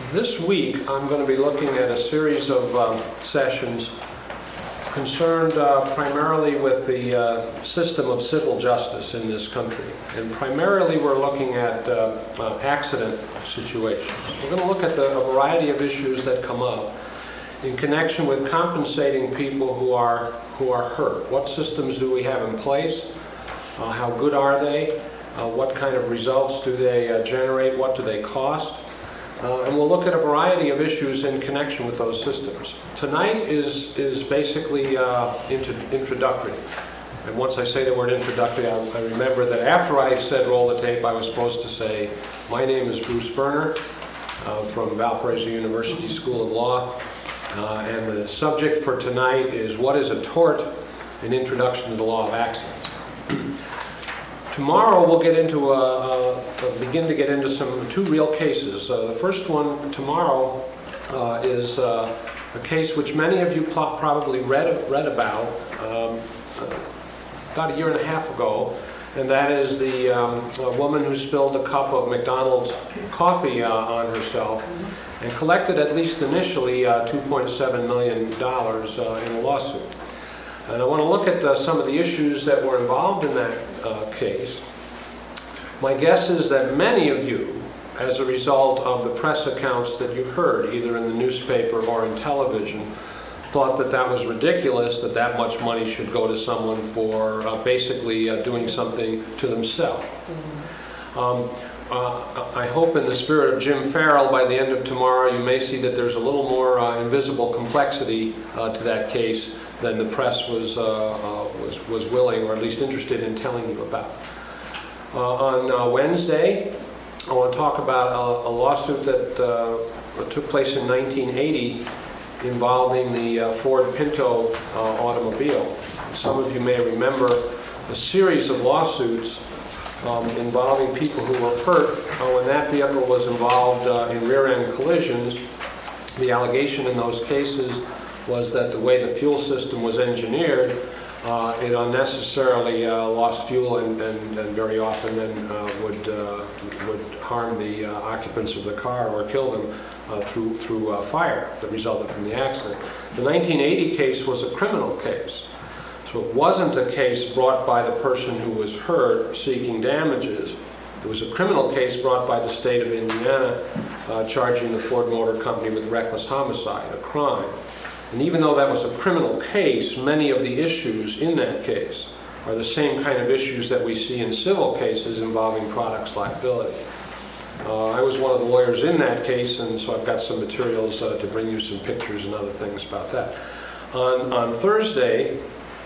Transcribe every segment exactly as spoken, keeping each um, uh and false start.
This week, I'm going to be looking at a series of um, sessions concerned uh, primarily with the uh, system of civil justice in this country. And primarily, we're looking at uh, uh, accident situations. We're going to look at the, a variety of issues that come up in connection with compensating people who are, who are hurt. What systems do we have in place? Uh, how good are they? Uh, what kind of results do they uh, generate? What do they cost? Uh, and we'll look at a variety of issues in connection with those systems. Tonight is, is basically uh, intro introductory. And once I say the word introductory, I, I remember that after I said roll the tape, I was supposed to say, my name is Bruce Berner uh, from Valparaiso University School of Law. Uh, and the subject for tonight is what is a tort? An introduction to the law of accidents. Tomorrow we'll get into a, a, begin to get into some two real cases. Uh, the first one tomorrow uh, is uh, a case which many of you probably read read about um, about a year and a half ago, and that is the um, a woman who spilled a cup of McDonald's coffee uh, on herself and collected, at least initially, uh, two point seven million dollars uh, in a lawsuit. And I want to look at uh, some of the issues that were involved in that uh, case. My guess is that many of you, as a result of the press accounts that you heard, either in the newspaper or in television, thought that that was ridiculous, that that much money should go to someone for uh, basically uh, doing something to themselves. Um, uh, I hope in the spirit of Jim Farrell, by the end of tomorrow, you may see that there's a little more uh, invisible complexity uh, to that case than the press was, uh, uh, was, was willing, or at least interested in telling you about. Uh, on uh, Wednesday, I want to talk about a, a lawsuit that uh, took place in nineteen eighty involving the uh, Ford Pinto uh, automobile. Some of you may remember a series of lawsuits um, involving people who were hurt uh, when that vehicle was involved uh, in rear-end collisions. The allegation in those cases was that the way the fuel system was engineered, uh, it unnecessarily uh, lost fuel and, and, and very often then uh, would, uh, would harm the uh, occupants of the car or kill them uh, through, through uh, fire that resulted from the accident. The nineteen eighty case was a criminal case. So it wasn't a case brought by the person who was hurt seeking damages. It was a criminal case brought by the state of Indiana uh, charging the Ford Motor Company with reckless homicide, a crime. And even though that was a criminal case, many of the issues in that case are the same kind of issues that we see in civil cases involving products liability. Uh, I was one of the lawyers in that case, and so I've got some materials uh, to bring you some pictures and other things about that. On, on Thursday,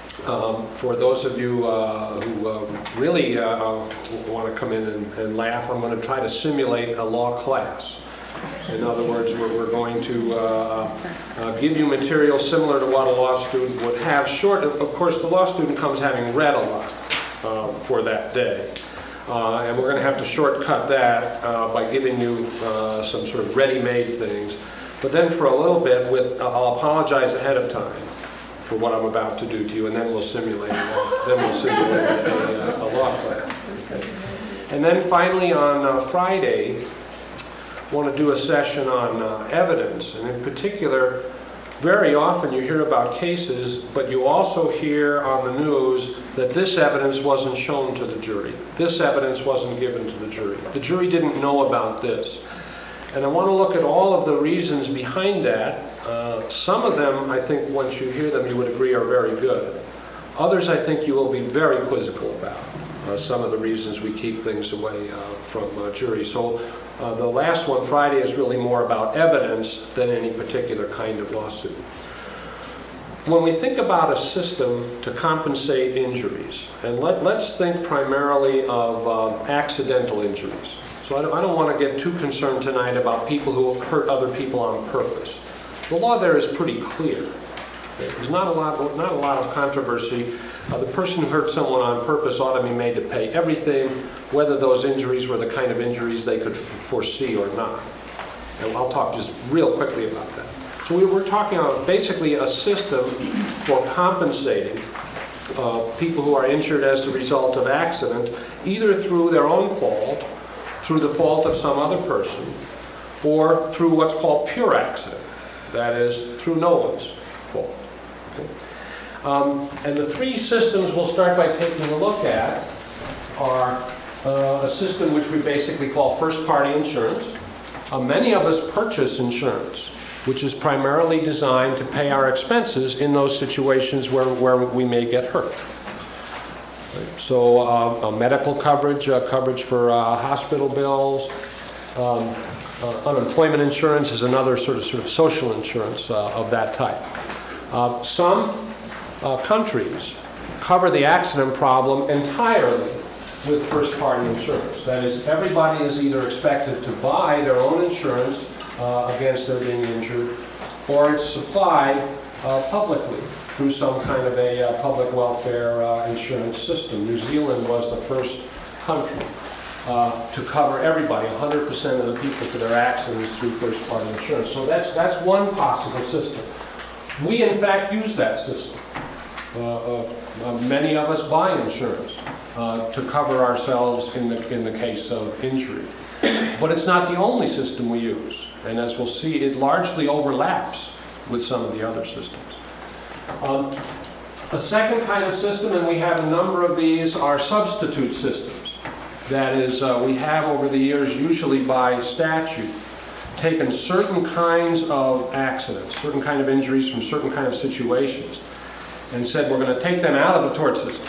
um, for those of you uh, who uh, really uh, uh, want to come in and, and laugh, I'm going to try to simulate a law class. In other words, we're, we're going to uh, uh, give you material similar to what a law student would have. Short, of, of course, the law student comes having read a lot uh, for that day. Uh, and we're going to have to shortcut that uh, by giving you uh, some sort of ready-made things. But then for a little bit, with uh, I'll apologize ahead of time for what I'm about to do to you, and then we'll simulate, uh, then we'll simulate a, a, a law class. Okay. And then finally on uh, Friday, want to do a session on uh, evidence, and in particular, very often you hear about cases, but you also hear on the news that this evidence wasn't shown to the jury. This evidence wasn't given to the jury. The jury didn't know about this. And I want to look at all of the reasons behind that. Uh, some of them, I think, once you hear them, you would agree are very good. Others, I think, you will be very quizzical about. Uh, some of the reasons we keep things away uh, from uh, juries. So uh, the last one, Friday, is really more about evidence than any particular kind of lawsuit. When we think about a system to compensate injuries, and let, let's think primarily of uh, accidental injuries. So I don't, I don't want to get too concerned tonight about people who hurt other people on purpose. The law there is pretty clear. There's not a lot, not a lot of controversy. Uh, the person who hurt someone on purpose ought to be made to pay everything, whether those injuries were the kind of injuries they could f foresee or not. And I'll talk just real quickly about that. So we were talking about basically a system for compensating uh, people who are injured as the result of accident, either through their own fault, through the fault of some other person, or through what's called pure accident. That is, through no one's fault. Okay? Um, and the three systems we'll start by taking a look at are uh, a system which we basically call first-party insurance. Uh, many of us purchase insurance, which is primarily designed to pay our expenses in those situations where, where we may get hurt. So uh, uh, medical coverage, uh, coverage for uh, hospital bills, um, uh, unemployment insurance is another sort of, sort of social insurance uh, of that type. Uh, some uh, countries cover the accident problem entirely with first-party insurance. That is, everybody is either expected to buy their own insurance uh, against their being injured, or it's supplied uh, publicly through some kind of a uh, public welfare uh, insurance system. New Zealand was the first country uh, to cover everybody, one hundred percent of the people for their accidents through first-party insurance. So that's, that's one possible system. We, in fact, use that system. Uh, uh, many of us buy insurance uh, to cover ourselves in the, in the case of injury. But it's not the only system we use. And as we'll see, it largely overlaps with some of the other systems. Um, a second kind of system, and we have a number of these, are substitute systems. That is, uh, we have over the years, usually by statute, taken certain kinds of accidents, certain kind of injuries from certain kind of situations, and said we're going to take them out of the tort system.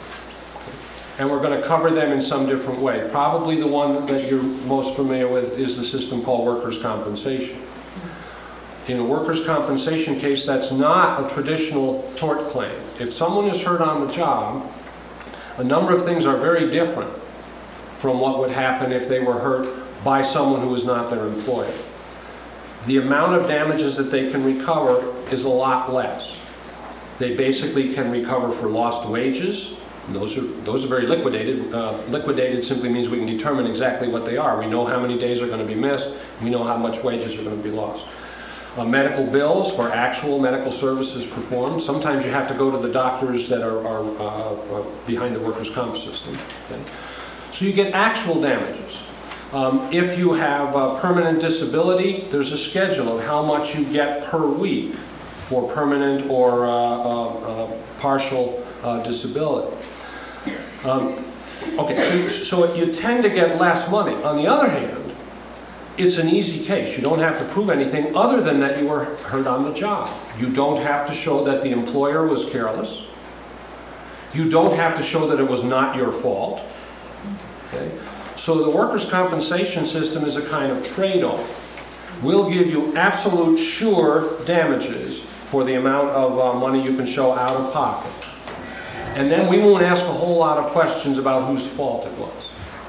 And we're going to cover them in some different way. Probably the one that you're most familiar with is the system called workers' compensation. In a workers' compensation case, that's not a traditional tort claim. If someone is hurt on the job, a number of things are very different from what would happen if they were hurt by someone who was not their employer. The amount of damages that they can recover is a lot less. They basically can recover for lost wages. And those are, those are very liquidated. Uh, liquidated simply means we can determine exactly what they are. We know how many days are going to be missed. We know how much wages are going to be lost. Uh, medical bills for actual medical services performed. Sometimes you have to go to the doctors that are, are uh, behind the workers' comp system. Okay? So you get actual damages. Um, if you have a permanent disability, there's a schedule of how much you get per week for permanent or uh, uh, uh, partial uh, disability. Um, okay, so, so you tend to get less money. On the other hand, it's an easy case. You don't have to prove anything other than that you were hurt on the job. You don't have to show that the employer was careless. You don't have to show that it was not your fault. Okay? So the workers' compensation system is a kind of trade-off. We'll give you absolute sure damages for the amount of uh, money you can show out of pocket. And then we won't ask a whole lot of questions about whose fault it was.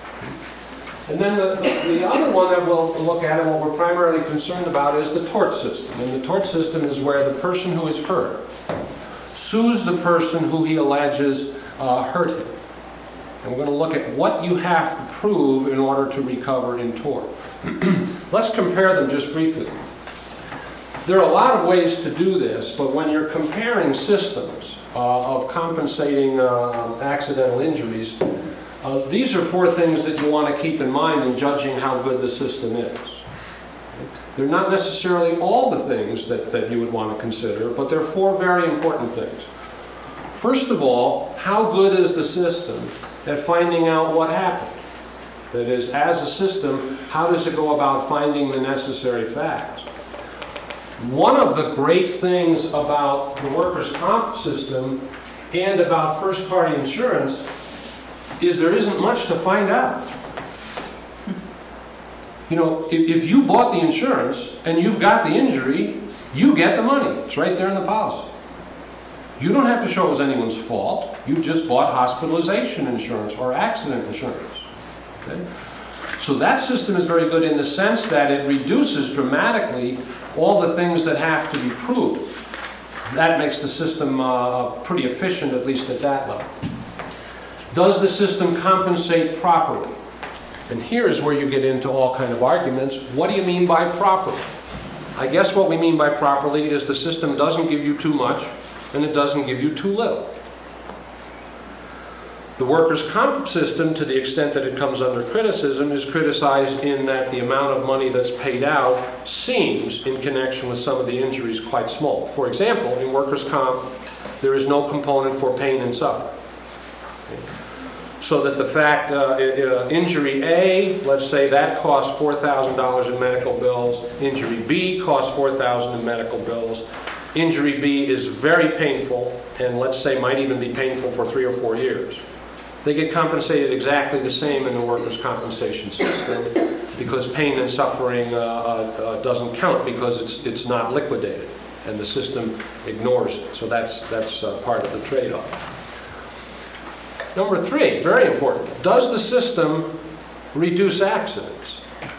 And then the, the, the other one that we'll look at and what we're primarily concerned about is the tort system. And the tort system is where the person who is hurt sues the person who he alleges uh, hurt him. And we're going to look at what you have to prove in order to recover in tort. Let's compare them just briefly. There are a lot of ways to do this, but when you're comparing systems uh, of compensating uh, accidental injuries, Uh, these are four things that you want to keep in mind in judging how good the system is. They're not necessarily all the things that, that you would want to consider, but they're four very important things. First of all, how good is the system at finding out what happened? That is, as a system, how does it go about finding the necessary facts? One of the great things about the workers' comp system and about first-party insurance is there isn't much to find out. You know, if, if you bought the insurance and you've got the injury, you get the money. It's right there in the policy. You don't have to show it was anyone's fault. You just bought hospitalization insurance or accident insurance. Okay? So that system is very good in the sense that it reduces dramatically all the things that have to be proved. That makes the system uh, pretty efficient, at least at that level. Does the system compensate properly? And here's where you get into all kind of arguments. What do you mean by properly? I guess what we mean by properly is the system doesn't give you too much and it doesn't give you too little. The workers' comp system, to the extent that it comes under criticism, is criticized in that the amount of money that's paid out seems, in connection with some of the injuries, quite small. For example, in workers' comp, there is no component for pain and suffering. So that the fact, uh, uh, injury A, let's say that costs four thousand dollars in medical bills, injury B costs four thousand dollars in medical bills, injury B is very painful, and let's say might even be painful for three or four years. They get compensated exactly the same in the workers' compensation system because pain and suffering uh, uh, doesn't count because it's, it's not liquidated, and the system ignores it. So that's, that's uh, part of the trade-off. Number three, very important, does the system reduce accidents?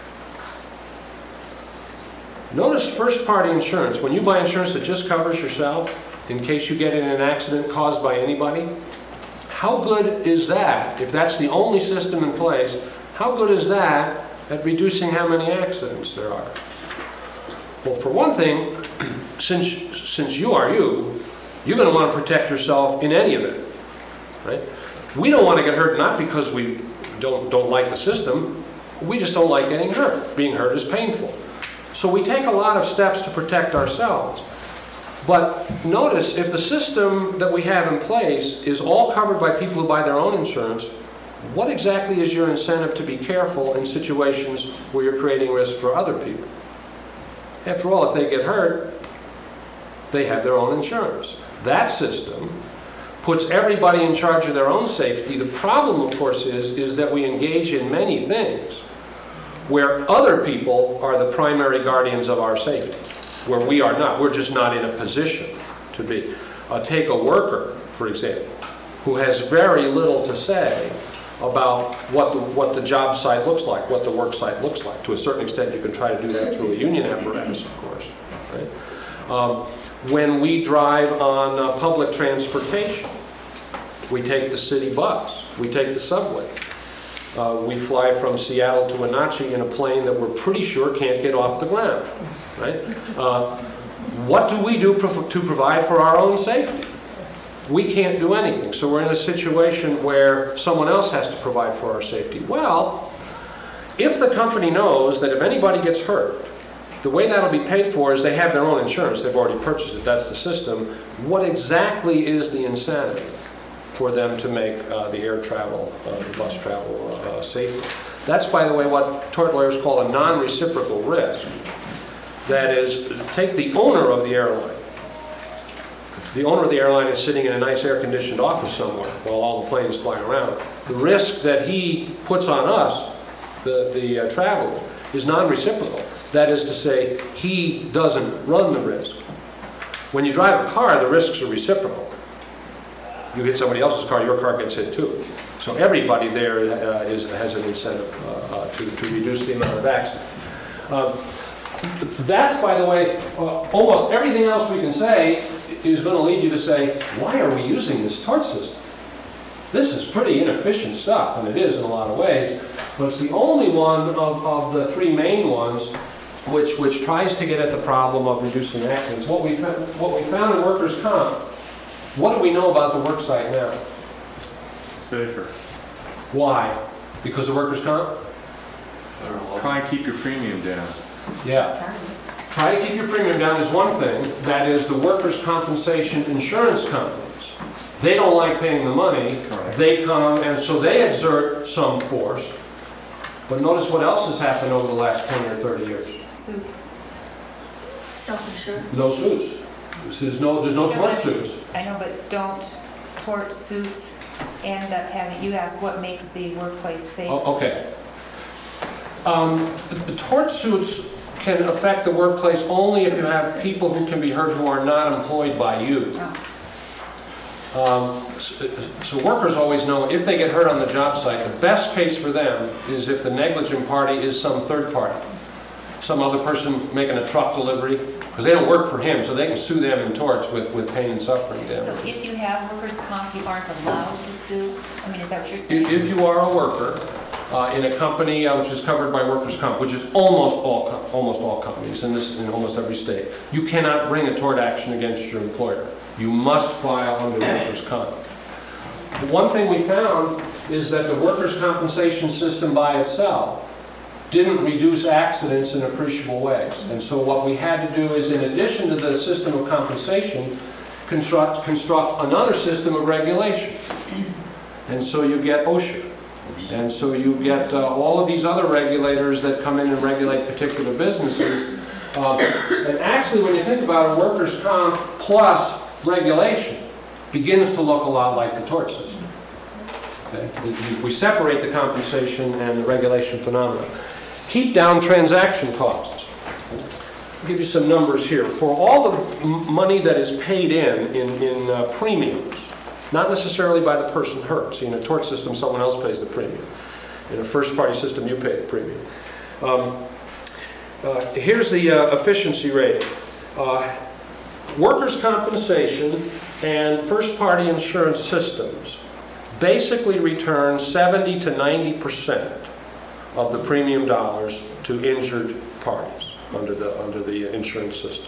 Notice first-party insurance. When you buy insurance that just covers yourself, in case you get in an accident caused by anybody, how good is that, if that's the only system in place, how good is that at reducing how many accidents there are? Well, for one thing, since, since you are you, you're going to want to protect yourself in any event, right? We don't want to get hurt not because we don't, don't like the system, we just don't like getting hurt. Being hurt is painful. So we take a lot of steps to protect ourselves. But notice, if the system that we have in place is all covered by people who buy their own insurance, what exactly is your incentive to be careful in situations where you're creating risk for other people? After all, if they get hurt, they have their own insurance. That system puts everybody in charge of their own safety. The problem, of course, is, is that we engage in many things where other people are the primary guardians of our safety, where we are not. We're just not in a position to be. Uh, take a worker, for example, who has very little to say about what the, what the job site looks like, what the work site looks like. To a certain extent, you can try to do that through a union apparatus, of course. Right? Um, when we drive on uh, public transportation, we take the city bus, we take the subway. Uh, we fly from Seattle to Wenatchee in a plane that we're pretty sure can't get off the ground. Right? Uh, what do we do pro- to provide for our own safety? We can't do anything. So we're in a situation where someone else has to provide for our safety. Well, if the company knows that if anybody gets hurt, the way that'll be paid for is they have their own insurance. They've already purchased it. That's the system. What exactly is the incentive for them to make uh, the air travel, uh, the bus travel uh, safer? That's, by the way, what tort lawyers call a non-reciprocal risk. That is, take the owner of the airline. The owner of the airline is sitting in a nice air-conditioned office somewhere while all the planes fly around. The risk that he puts on us, the, the uh, traveler, is non-reciprocal. That is to say, he doesn't run the risk. When you drive a car, the risks are reciprocal. You hit somebody else's car, your car gets hit too. So everybody there uh, is, has an incentive uh, uh, to, to reduce the amount of accidents. Uh, That's, by the way, uh, almost everything else we can say is going to lead you to say, why are we using this tort system? This is pretty inefficient stuff, and it is in a lot of ways, but it's the only one of, of the three main ones which, which tries to get at the problem of reducing accidents. What we, found, what we found in workers' comp, what do we know about the work site now? Safer. Why? Because of workers' comp? Try and keep your premium down. Yeah. Try to keep your premium down is one thing. That is the workers' compensation insurance companies. They don't like paying the money. Correct. They come, and so they exert some force. But notice what else has happened over the last twenty or thirty years. Suits. Self-insured. No suits. There's no, there's no tort suits. I know, but don't tort suits end up having, you ask what makes the workplace safe? Oh, okay. Um, the, the tort suits can affect the workplace only if you have people who can be hurt who are not employed by you. Oh. Um, so, so workers always know if they get hurt on the job site, the best case for them is if the negligent party is some third party. Some other person making a truck delivery, because they don't work for him, so they can sue them in torts with, with pain and suffering damage. So if you have workers' comp, you aren't allowed to sue? I mean, is that what you're saying? If, if you are a worker uh, in a company uh, which is covered by workers' comp, which is almost all com- almost all companies in this in almost every state, you cannot bring a tort action against your employer. You must file under workers' comp. The one thing we found is that the workers' compensation system by itself didn't reduce accidents in appreciable ways. And so what we had to do is, in addition to the system of compensation, construct, construct another system of regulation. And so you get OSHA. And so you get uh, all of these other regulators that come in and regulate particular businesses. Uh, and actually, when you think about a workers' comp plus regulation, begins to look a lot like the tort system. Okay? We, we separate the compensation and the regulation phenomena. Keep down transaction costs. I'll give you some numbers here. For all the m money that is paid in, in, in uh, premiums, not necessarily by the person hurt. See, in a tort system, someone else pays the premium. In a first-party system, you pay the premium. Um, uh, here's the uh, efficiency rating. Uh, workers' compensation and first-party insurance systems basically return seventy to ninety percent of the premium dollars to injured parties under the, under the insurance system.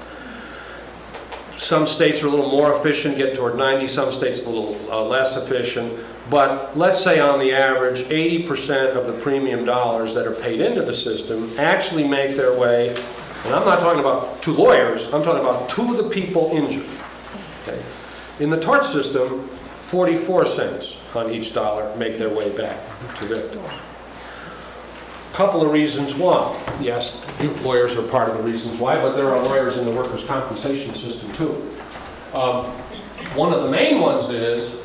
Some states are a little more efficient, get toward ninety, some states a little uh, less efficient, but let's say on the average, eighty percent of the premium dollars that are paid into the system actually make their way, and I'm not talking about to lawyers, I'm talking about to the people injured. Okay? In the tort system, forty-four cents on each dollar make their way back to victim. Couple of reasons why. Yes, lawyers are part of the reasons why, but there are lawyers in the workers' compensation system too. Um, one of the main ones is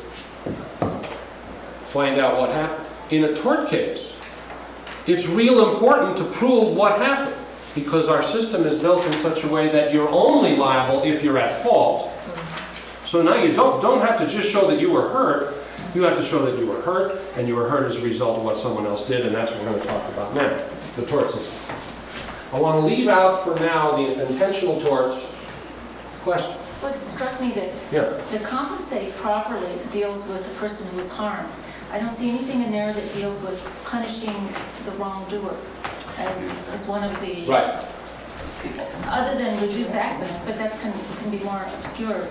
find out what happened. In a tort case, it's real important to prove what happened, because our system is built in such a way that you're only liable if you're at fault. So now you don't, don't have to just show that you were hurt. You have to show that you were hurt, and you were hurt as a result of what someone else did, and that's what we're going to talk about now, the tort system. I want to leave out for now the intentional torts. Question? Well, it struck me that Yeah. the compensate properly deals with the person who was harmed. I don't see anything in there that deals with punishing the wrongdoer as, as one of the... Right. Other than reduce accidents, but that can, can be more obscure.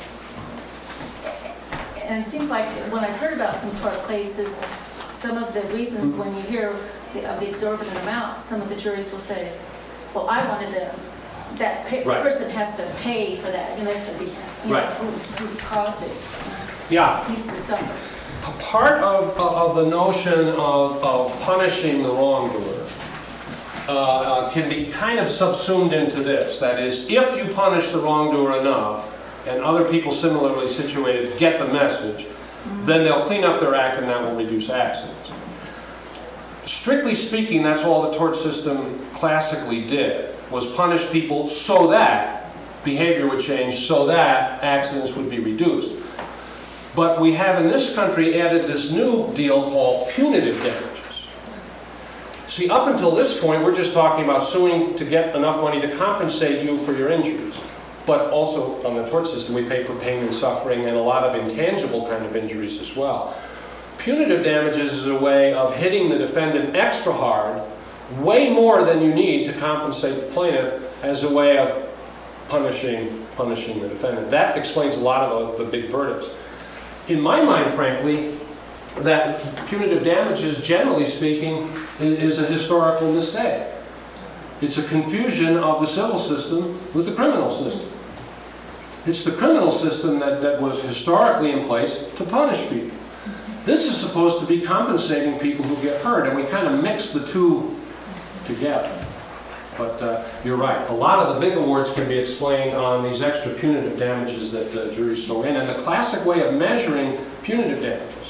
And it seems like when I've heard about some tort cases, some of the reasons Mm-hmm. when you hear the, of the exorbitant amount, some of the juries will say, well, I wanted to, that pay, Right. person has to pay for that, and they have to be, you Right. know, who, who caused it, Yeah. needs to suffer. A part of, of the notion of, of punishing the wrongdoer uh, uh, can be kind of subsumed into this. That is, if you punish the wrongdoer enough, and other people similarly situated get the message, mm-hmm. then they'll clean up their act and that will reduce accidents. Strictly speaking, that's all the tort system classically did, was punish people so that behavior would change, so that accidents would be reduced. But we have in this country added this new deal called punitive damages. See, up until this point, we're just talking about suing to get enough money to compensate you for your injuries. But also, on the tort system, we pay for pain and suffering and a lot of intangible kind of injuries as well. Punitive damages is a way of hitting the defendant extra hard, way more than you need to compensate the plaintiff, as a way of punishing, punishing the defendant. That explains a lot of the, the big verdicts. In my mind, frankly, that punitive damages, generally speaking, is a historical mistake. It's a confusion of the civil system with the criminal system. It's the criminal system that, that was historically in place to punish people. This is supposed to be compensating people who get hurt, and we kind of mix the two together. But uh, you're right, a lot of the big awards can be explained on these extra punitive damages that uh, juries throw in. And the classic way of measuring punitive damages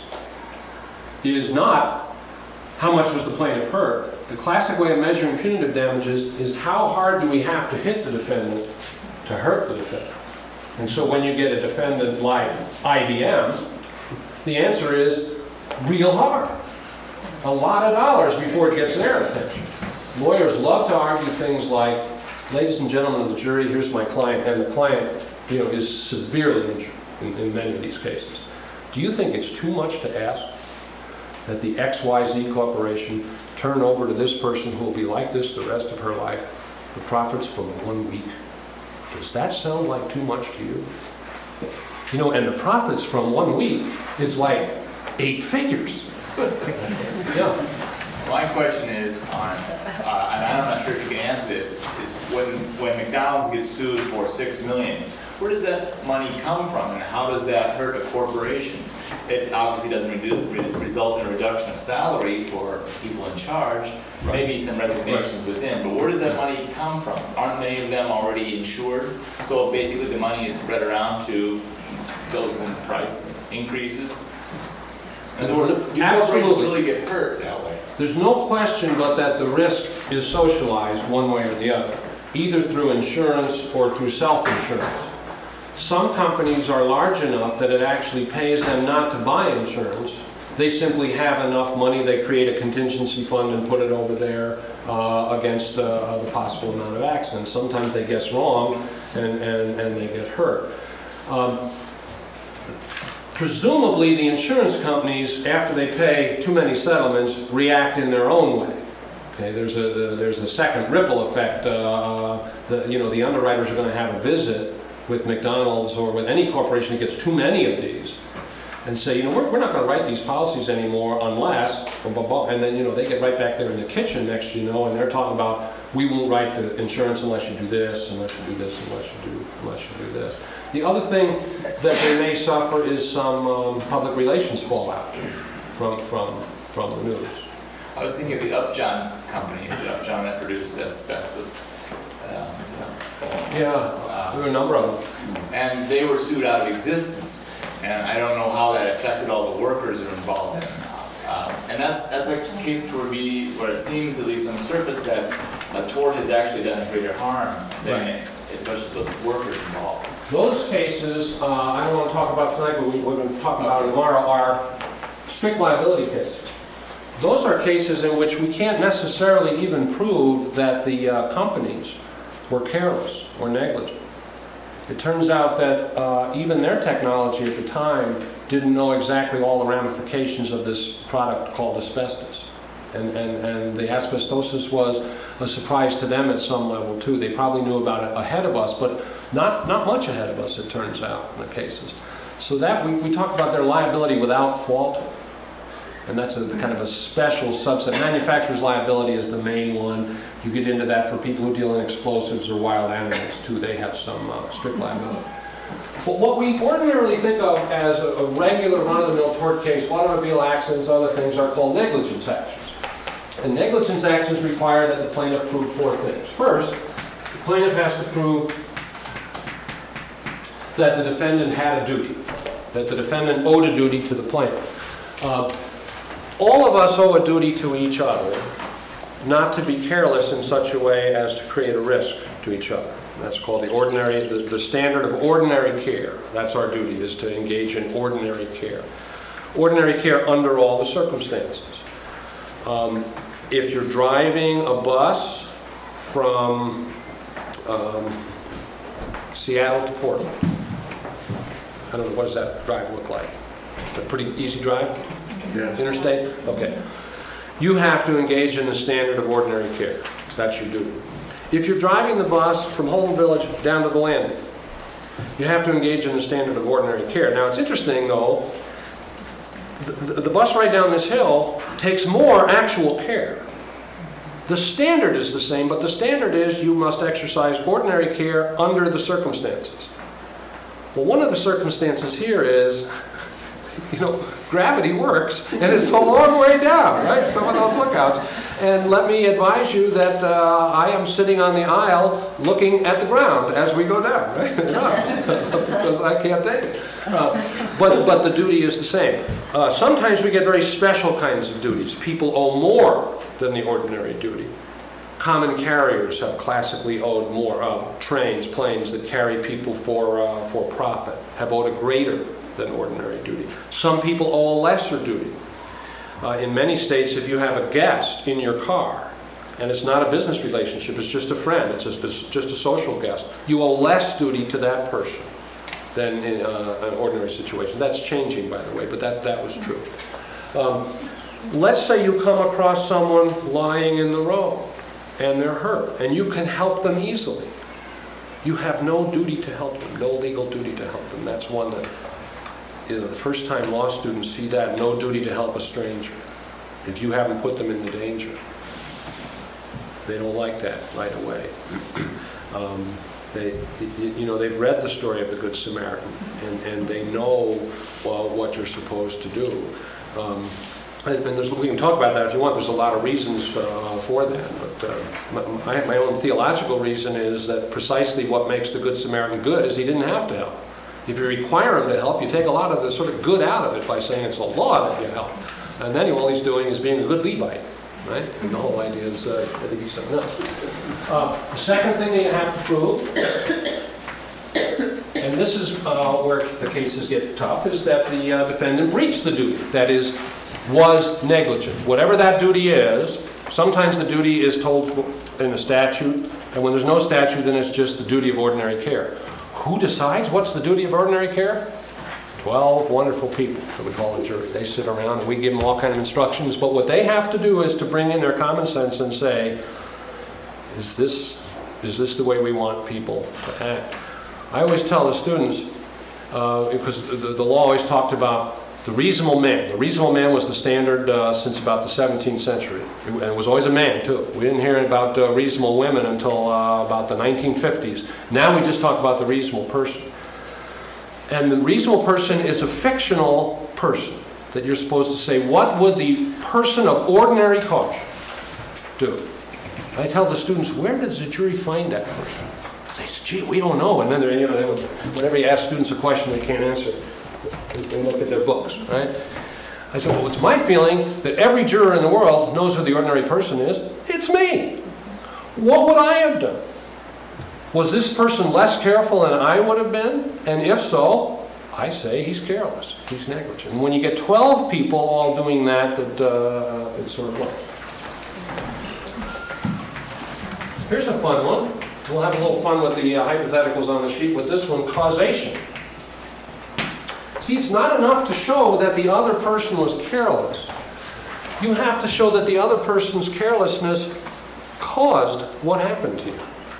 is not how much was the plaintiff hurt. The classic way of measuring punitive damages is how hard do we have to hit the defendant to hurt the defendant. And so when you get a defendant like I B M, the answer is real hard. A lot of dollars before it gets their attention. Lawyers love to argue things like, ladies and gentlemen of the jury, here's my client, and the client, you know, is severely injured in, in many of these cases. Do you think it's too much to ask that the X Y Z Corporation turn over to this person who will be like this the rest of her life the profits from one week? Does that sound like too much to you? You know, and the profits from one week is like eight figures. Yeah. My question is on, uh, and I'm not sure if you can answer this, is when, when McDonald's gets sued for six million, where does that money come from and how does that hurt a corporation? It obviously doesn't re- re- result in a reduction of salary for people in charge, maybe some resignations within, but where does that money come from? Aren't many of them already insured? So basically the money is spread around to those in price increases? In other words, do corporations Absolutely. really get hurt that way? There's no question but that the risk is socialized one way or the other, either through insurance or through self-insurance. Some companies are large enough that it actually pays them not to buy insurance. They simply have enough money, they create a contingency fund and put it over there uh, against uh, the possible amount of accidents. Sometimes they guess wrong and, and, and they get hurt. Um, presumably the insurance companies, after they pay too many settlements, react in their own way. Okay, there's a, the, there's a second ripple effect. Uh, the, you know, the underwriters are going to have a visit with McDonald's or with any corporation that gets too many of these and say, you know, we're, we're not going to write these policies anymore unless, blah, blah, blah. And then, you know, they get right back there in the kitchen next, you know, and they're talking about, we won't write the insurance unless you do this, unless you do this, unless you do, unless you do this. The other thing that they may suffer is some um, public relations fallout from, from, from the news. I was thinking of the Upjohn company, the Upjohn that produced asbestos. Um, so, Yeah, um, there are a number of them. And they were sued out of existence. And I don't know how that affected all the workers that are involved in it. Um, and that's that's a case where we, where it seems, at least on the surface, that a tort has actually done greater harm than Right. especially the workers involved. Those cases, uh, I don't want to talk about tonight, but we- we're going to talk about tomorrow, are strict liability cases. Those are cases in which we can't necessarily even prove that the uh, companies were careless or negligent. It turns out that uh, even their technology at the time didn't know exactly all the ramifications of this product called asbestos. And, and, and the asbestosis was a surprise to them at some level too. They probably knew about it ahead of us, but not, not much ahead of us, it turns out, in the cases. So that, we, we talk about their liability without fault. And that's a kind of a special subset. Manufacturer's liability is the main one. You get into that for people who deal in explosives or wild animals too. They have some uh, strict liability. But what we ordinarily think of as a, a regular run-of-the-mill tort case, automobile accidents, other things, are called negligence actions. And negligence actions require that the plaintiff prove four things. First, the plaintiff has to prove that the defendant had a duty, that the defendant owed a duty to the plaintiff. Uh, All of us owe a duty to each other, not to be careless in such a way as to create a risk to each other. That's called the ordinary, the, the standard of ordinary care. That's our duty, is to engage in ordinary care. Ordinary care under all the circumstances. Um, if you're driving a bus from um, Seattle to Portland, I don't know, what does that drive look like? A pretty easy drive? Yeah. Interstate? Okay. You have to engage in the standard of ordinary care. That's your duty. If you're driving the bus from Holden Village down to the landing, you have to engage in the standard of ordinary care. Now, it's interesting, though, the, the bus ride down this hill takes more actual care. The standard is the same, but the standard is you must exercise ordinary care under the circumstances. Well, one of the circumstances here is, you know, gravity works, and it's a long way down, right? Some of those lookouts. And let me advise you that uh, I am sitting on the aisle looking at the ground as we go down, right? Because I can't take it. Uh, but, but the duty is the same. Uh, sometimes we get very special kinds of duties. People owe more than the ordinary duty. Common carriers have classically owed more. Uh, trains, planes that carry people for, uh, for profit have owed a greater than ordinary duty. Some people owe a lesser duty. Uh, in many states, if you have a guest in your car, and it's not a business relationship, it's just a friend, it's just, it's just a social guest, you owe less duty to that person than in uh, an ordinary situation. That's changing, by the way, but that, that was true. Um, let's say you come across someone lying in the road, and they're hurt, and you can help them easily. you have no duty to help them, no legal duty to help them. That's one that, you know, the first time law students see that, no duty to help a stranger, if you haven't put them into danger. They don't like that right away. Um, they, you know, they've read the story of the Good Samaritan, and, and they know, well, what you're supposed to do. Um, and and there's, we can talk about that if you want. There's a lot of reasons uh, for that. But uh, my, my own theological reason is that precisely what makes the Good Samaritan good is he didn't have to help. If you require him to help, you take a lot of the sort of good out of it by saying it's a law that you help. And then all he's doing is being a good Levite, right? And the whole idea is uh, that he be something else. Uh, the second thing that you have to prove, and this is uh, where the cases get tough, is that the uh, defendant breached the duty. That is, was negligent. Whatever that duty is, sometimes the duty is told in a statute, and when there's no statute, then it's just the duty of ordinary care. Who decides what's the duty of ordinary care? Twelve wonderful people that we call a jury. They sit around and we give them all kind of instructions, but what they have to do is to bring in their common sense and say, is this, is this the way we want people to act? I always tell the students, uh, because the, the law always talked about the reasonable man. The reasonable man was the standard uh, since about the seventeenth century. And it was always a man, too. We didn't hear about uh, reasonable women until uh, about the nineteen fifties. Now we just talk about the reasonable person. And the reasonable person is a fictional person that you're supposed to say, what would the person of ordinary caution do? I tell the students, where does the jury find that person? They say, gee, we don't know. And then they're, you know, they would, whenever you ask students a question they can't answer, they look at their books, right? I said, well, it's my feeling that every juror in the world knows who the ordinary person is. It's me. What would I have done? Was this person less careful than I would have been? And if so, I say he's careless, he's negligent. And when you get twelve people all doing that, that uh, it sort of works. Here's a fun one. We'll have a little fun with the uh, hypotheticals on the sheet with this one, causation. See, it's not enough to show that the other person was careless. You have to show that the other person's carelessness caused what happened to you.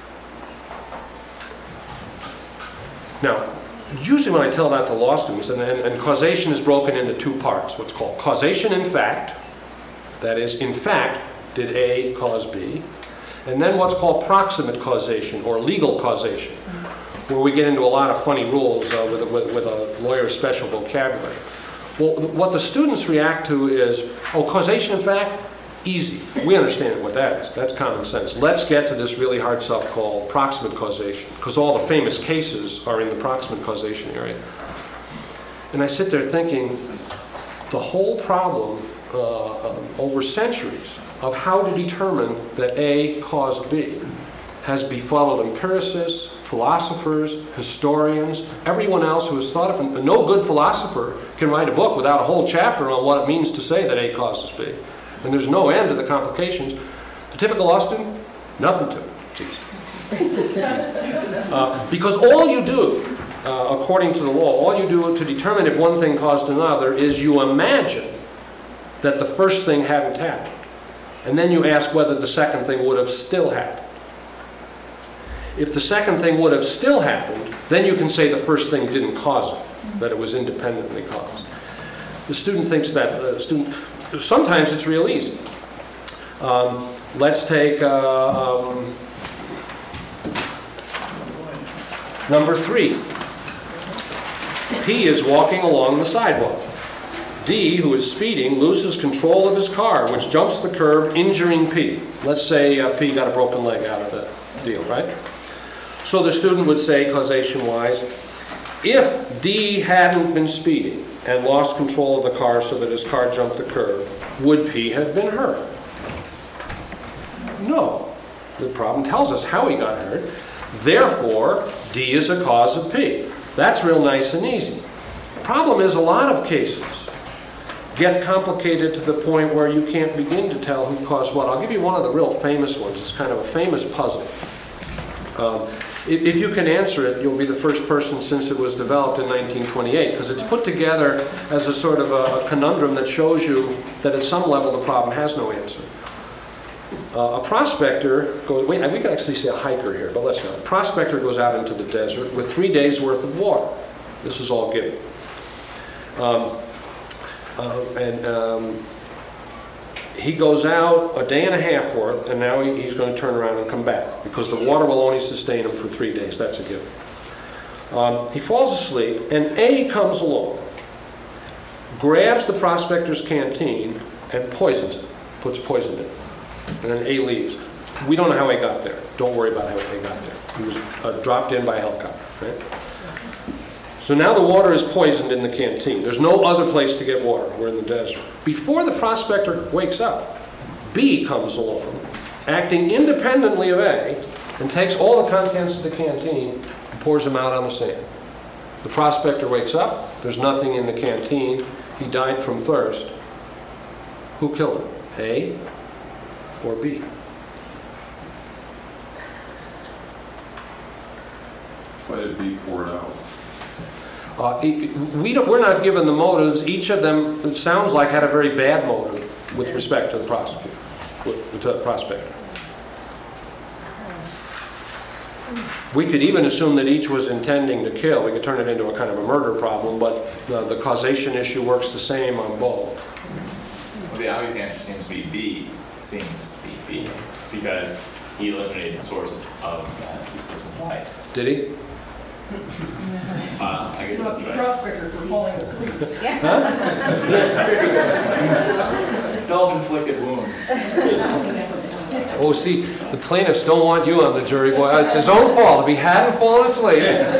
Now, usually when I tell that to law students, and, and, and causation is broken into two parts, what's called causation in fact, that is, in fact, did A cause B, and then what's called proximate causation, or legal causation, where we get into a lot of funny rules uh, with, with, with a lawyer's special vocabulary. Well, th- what the students react to is, oh, causation in fact? Easy. We understand what that is. That's common sense. Let's get to this really hard stuff called proximate causation, because all the famous cases are in the proximate causation area. And I sit there thinking, the whole problem uh, um, over centuries of how to determine that A caused B has befuddled empiricists, philosophers, historians, everyone else who has thought of it. No good philosopher can write a book without a whole chapter on what it means to say that A causes B. And there's no end to the complications. The typical law student, nothing to it. uh, because all you do, uh, according to the law, all you do to determine if one thing caused another is you imagine that the first thing hadn't happened. And then you ask whether the second thing would have still happened. If the second thing would have still happened, then you can say the first thing didn't cause it, that it was independently caused. The student thinks that, the student, sometimes it's real easy. Um, let's take uh, um, number three. P is walking along the sidewalk. D, who is speeding, loses control of his car, which jumps the curb, injuring P. Let's say uh, P got a broken leg out of the deal, right? So the student would say, causation-wise, if D hadn't been speeding and lost control of the car so that his car jumped the curb, would P have been hurt? No. The problem tells us how he got hurt. Therefore, D is a cause of P. That's real nice and easy. Problem is, a lot of cases get complicated to the point where you can't begin to tell who caused what. I'll give you one of the real famous ones. It's kind of a famous puzzle. Um, if, if you can answer it, you'll be the first person since it was developed in nineteen twenty-eight, because it's put together as a sort of a, a conundrum that shows you that at some level the problem has no answer. Uh, a prospector goes, wait, we could actually see a hiker here, but let's not. A prospector goes out into the desert with three days worth of water. This is all given. Um, uh, and um, he goes out a day and a half worth, and now he, he's going to turn around and come back, because the water will only sustain him for three days. That's a given. Um, he falls asleep, and A comes along, grabs the prospector's canteen, and poisons it, puts poison in it. And then A leaves. We don't know how he got there. Don't worry about how he got there. He was uh, dropped in by helicopter. Right? So now the water is poisoned in the canteen. There's no other place to get water. We're in the desert. Before the prospector wakes up, B comes along, acting independently of A, and takes all the contents of the canteen and pours them out on the sand. The prospector wakes up. There's nothing in the canteen. He died from thirst. Who killed him? A or B? Why did B pour it out? Uh, e- we don't, we're not given the motives. Each of them, it sounds like, had a very bad motive with respect to the prosecutor, with, to the prospector. We could even assume that each was intending to kill. We could turn it into a kind of a murder problem, but the, the causation issue works the same on both. Well, the obvious answer seems to be B. Seems to be B, because he eliminated the source of uh, this person's life. Did he? Uh, I guess that's right. Prospectors were falling asleep. Self-inflicted wound. Oh, see, the plaintiffs don't want you on the jury, boy. It's his own fault if he hadn't fallen asleep.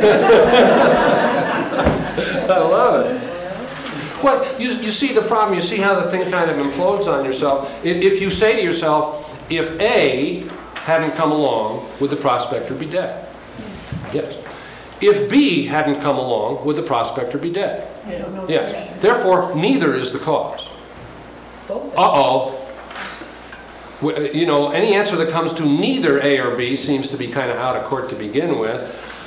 I love it. Well, you, you see the problem, you see how the thing kind of implodes on yourself. If, if you say to yourself, if A hadn't come along, would the prospector be dead? Yes. If B hadn't come along, would the prospector be dead? Yes. Therefore, neither is the cause. Uh-oh. You know, any answer that comes to neither A or B seems to be kind of out of court to begin with.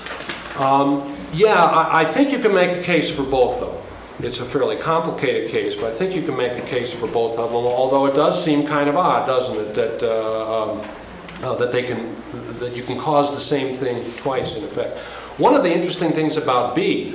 Um, yeah, I, I think you can make a case for both of them. It's a fairly complicated case, but I think you can make a case for both of them, although it does seem kind of odd, doesn't it, that, uh, um, uh, that, they can, that you can cause the same thing twice, in effect. One of the interesting things about B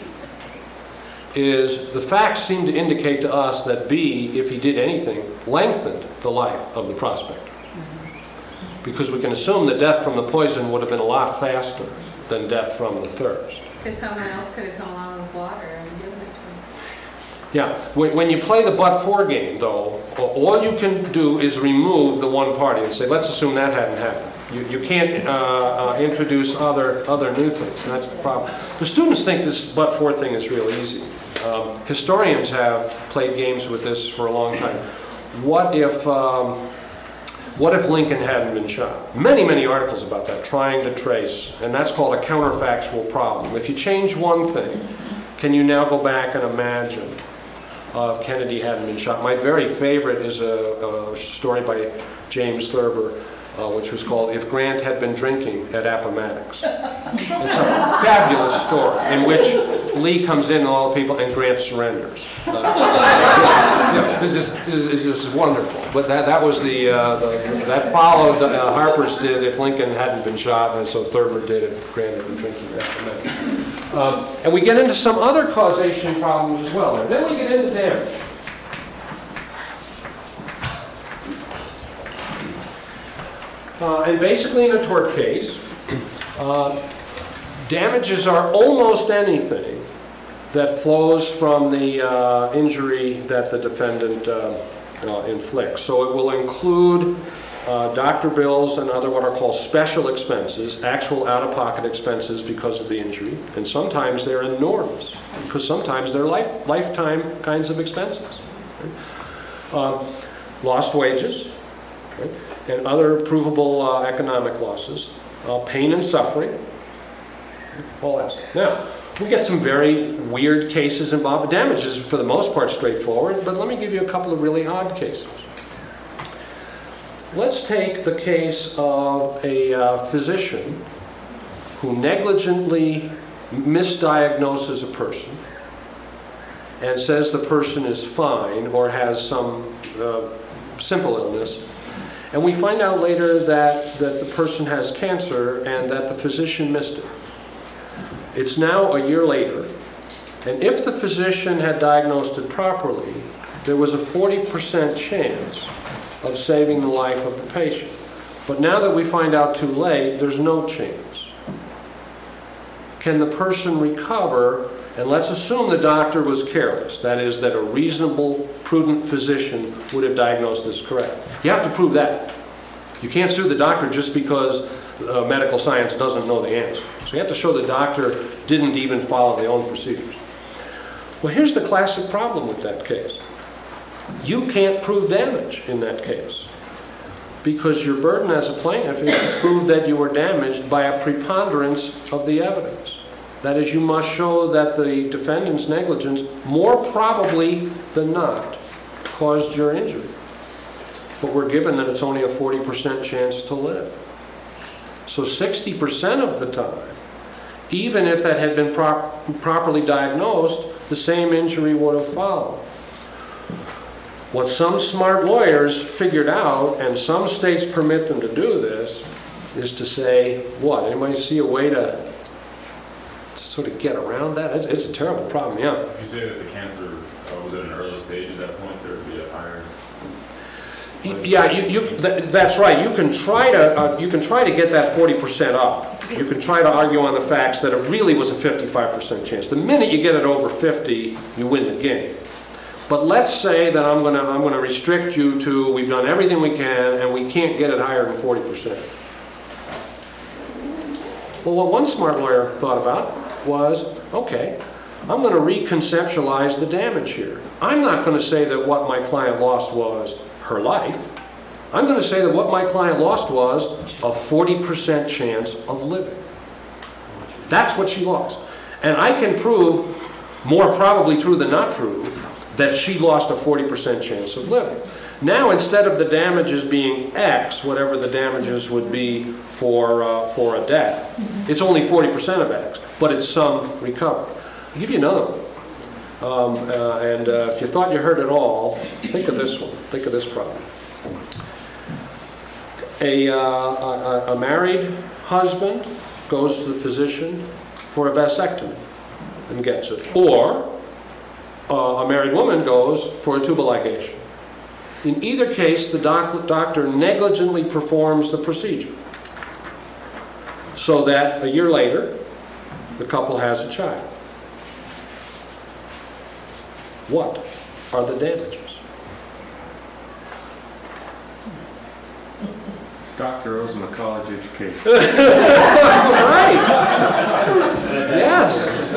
is the facts seem to indicate to us that B, if he did anything, lengthened the life of the prospector. Because we can assume that death from the poison would have been a lot faster than death from the thirst. Because someone else could have come along with water and given it to him. Yeah, when when you play the but-for game, though, all you can do is remove the one party and say, let's assume that hadn't happened. You, you can't uh, uh, introduce other, other new things, and that's the problem. The students think this but-for thing is real easy. Um, historians have played games with this for a long time. What if, um, what if Lincoln hadn't been shot? Many, many articles about that, trying to trace, and that's called a counterfactual problem. If you change one thing, can you now go back and imagine uh, if Kennedy hadn't been shot? My very favorite is a, a story by James Thurber, Uh, which was called If Grant Had Been Drinking at Appomattox. It's a fabulous story in which Lee comes in and all the people, and Grant surrenders. Uh, yeah, this is this is wonderful. But that that was the, uh, the that followed uh, Harper's did If Lincoln Hadn't Been Shot, and so Thurber did If Grant Had Been Drinking at Appomattox. Um, and we get into some other causation problems as well. And then we get into damage. Uh, and basically in a tort case, uh, damages are almost anything that flows from the uh, injury that the defendant uh, uh, inflicts. So it will include uh, doctor bills and other what are called special expenses, actual out-of-pocket expenses because of the injury, and sometimes they're enormous, because sometimes they're life, lifetime kinds of expenses. Right? Uh, lost wages, right? And other provable uh, economic losses, uh, pain and suffering, all that. Now, we get some very weird cases involved. Damage is, for the most part, straightforward, but let me give you a couple of really odd cases. Let's take the case of a uh, physician who negligently misdiagnoses a person and says the person is fine or has some uh, simple illness, and we find out later that, that the person has cancer and that the physician missed it. It's now a year later, and if the physician had diagnosed it properly, there was a forty percent chance of saving the life of the patient. But now that we find out too late, there's no chance. Can the person recover? And let's assume the doctor was careless. That is, that a reasonable, prudent physician would have diagnosed this correct. You have to prove that. You can't sue the doctor just because uh, medical science doesn't know the answer. So you have to show the doctor didn't even follow their own procedures. Well, here's the classic problem with that case. You can't prove damage in that case because your burden as a plaintiff is to prove that you were damaged by a preponderance of the evidence. That is, you must show that the defendant's negligence, more probably than not, caused your injury. But we're given that it's only a forty percent chance to live. So sixty percent of the time, even if that had been prop- properly diagnosed, the same injury would have followed. What some smart lawyers figured out, and some states permit them to do this, is to say, what? Anybody see a way to to sort of get around that? It's, it's a terrible problem, yeah. If you say that the cancer uh, was at an early stage at that point, there would be a higher... Y- Yeah, you, you, th- that's right. You can try to, uh, you can try to get that forty percent up. You can try to argue on the facts that it really was a fifty-five percent chance. The minute you get it over fifty, you win the game. But let's say that I'm gonna, I'm gonna restrict you to, we've done everything we can, and we can't get it higher than forty percent. Well, what one smart lawyer thought about was, okay, I'm going to reconceptualize the damage here. I'm not going to say that what my client lost was her life. I'm going to say that what my client lost was a forty percent chance of living. That's what she lost. And I can prove, more probably true than not true, that she lost a forty percent chance of living. Now, instead of the damages being X, whatever the damages would be for, uh, for a death, it's only forty percent of X, but it's some recovery. I'll give you another one. Um, uh, and uh, if you thought you heard it all, think of this one. Think of this problem. A, uh, a, a married husband goes to the physician for a vasectomy and gets it. Or uh, a married woman goes for a tubal ligation. In either case, the doc- doctor negligently performs the procedure so that a year later, the couple has a child. What are the damages? Doctor owes him a college education. Right. Yes.